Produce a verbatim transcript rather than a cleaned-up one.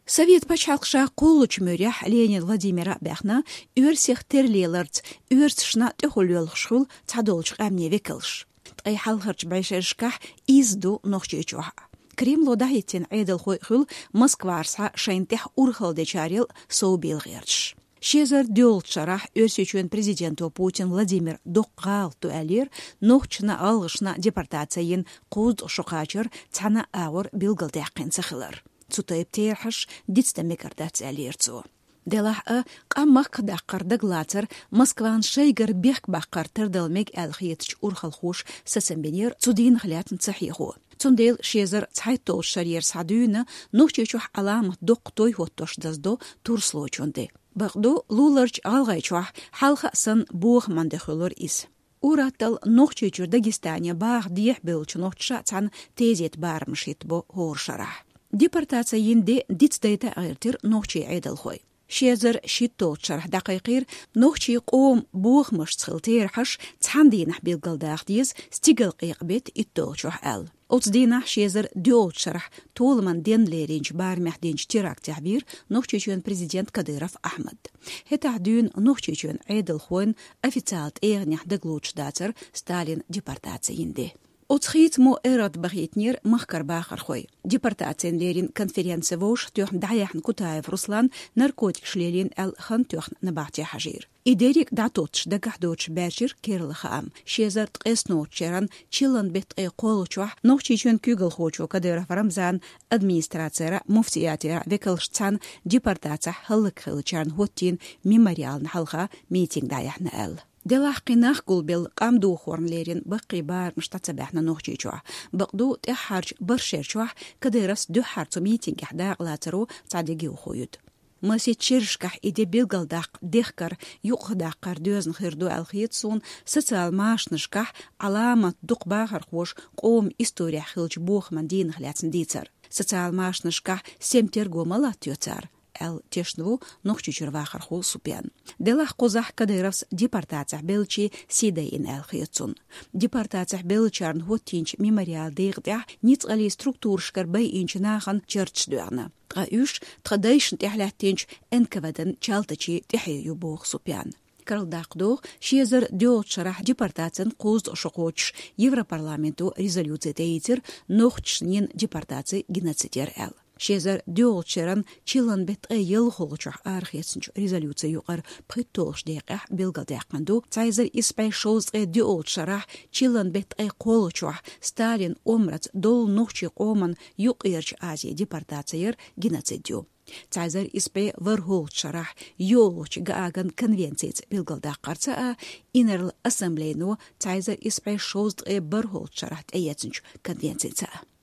Совет пачалқша қолыч мөрях Ленин Владимира бәхна үрсех терлелерц үрсшна төхөлөлшхул цадолчқ әмне векілш. Тғай халхарч байшашках изду нохчечуха. Кремло дахитен айдал хойхул Москварса шайнтех урхалде чарил соубилгерч. Шезар дёлчарах өрсечуен президенту Путин Владимир доққал туәлер нохчына алғышна депортациян қуд шуқачыр цана ауыр билгалдақын сықылыр. Цутайып терхаш дитстамекардats әлерцу. Делах-ы қаммақ қадаққарды глацар Москван шайгар бек баққар тырдалмек әлхиетч урхалхуш сасамбенер цудин хлятн цахиху. Цундел шезар цайтол шарьер садуйна нухчечух аламат доқ той хоттош дазду турслочунды. Бақду луларч алғайчуах халха сын бух мандехулur ис. Уратал нухчечур Дагестания бақ диех білчу нухча цан тезет бармшит бо хоршарах. Депортация енде дитстайта агертир нохчи айдалхой. Шезар шиттол чарх дақайқир нохчи қоом бух мышцхылтер хаш цандинах билгалдақ диз стигал қиқбет иттолчух әл. Оцдинах шезар дёл чарх толман денлеринч бармях денч терактях бир нохчичуен президент Кадыров Ахмад. Хетах дюн нохчичуен айдалхойн официалт эйгнях деглуч дацар Сталин депортация енде. Отсхит мо эрат бахитнир махкар бахар хой. Депортациен лерин конференция вош тёх даяхн Кутаев Руслан наркотик шлелин эл хан тёх набахти хажир. Идерик датотш дагадоч бәшир керлахам. Шезарт эсночеран чилан бет э қолучуах нохчичун күгл хочу Кадыров Рамзан администрацияра муфтиятира векалшцан депортация хылык хылчарн хоттин мемориалн халха митинг даяхна эл. Делах قناخ قلبل قام دو خورنليرين بقي بار مشتاتsa بحنا نوخجيجوا بقدو تحرج برشيرجوا كدرس دو حرتو ميتينج حدا قلاترو صادقي خويد مسي تشيرشكح ايدي بيلغلداق ديخكر يوقداقر دوزن خيردو الخيتسون سوسيال ماشنشكح علامه دوق باخر خوش قوم استوريا خلج بوخ من دين خلاتن ديتر سوسيال ماشنشكح سيمترغو مالاتيوتار эл тешнву нохчичур вахар хул супян. Делах козах Кадыровс депортация белчи сидейн эл хиетсун. Депортация белчарн хоттинч мемориал дейгдя ниц али структуршкар бай инчнахан черчдуарна. Га үш традайшн техлаттинч энкавадан чалтачи техию бог супян. Карлдақдух шезер дёлчарах депортациян қуз шоқоч Европарламенту резолюция тейтер нохчнин депортация геноцидер эл. Шезар дёлчаран чилан бет ел холчах архетсинч резолюция юқар притолш деқах билгалдақанду цайзер испай шоз э дёлчарах чилан бет э қолчах Сталин омрац дол нохчи қоман юқирч Азия депортациер геноцидю. Цайзер испай вархолчарах ёлч гааган конвенциец билгалдақарца инерл ассамблейну цайзер испай шоз э бархолчарах эйетсинч конвенцица.